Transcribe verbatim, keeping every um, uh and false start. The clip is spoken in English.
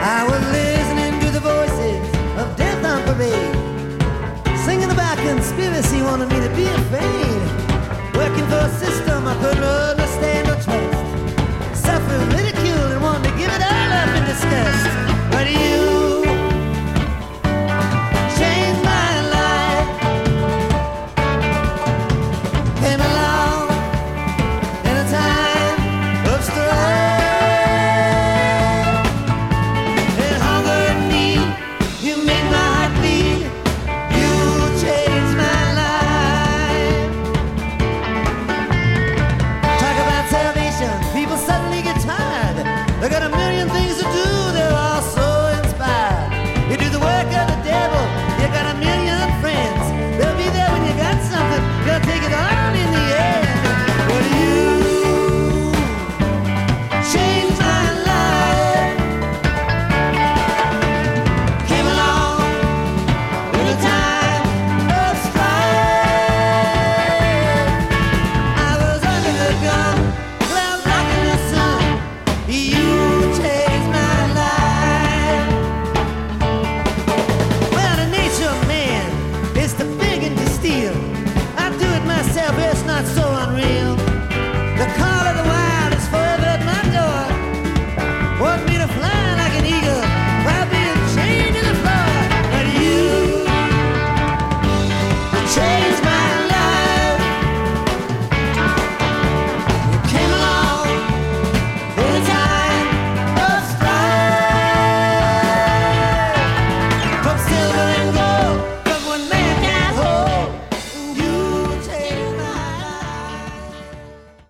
I was listening to the voices of death on parade, singing about conspiracy, wanting me to be afraid, working for a system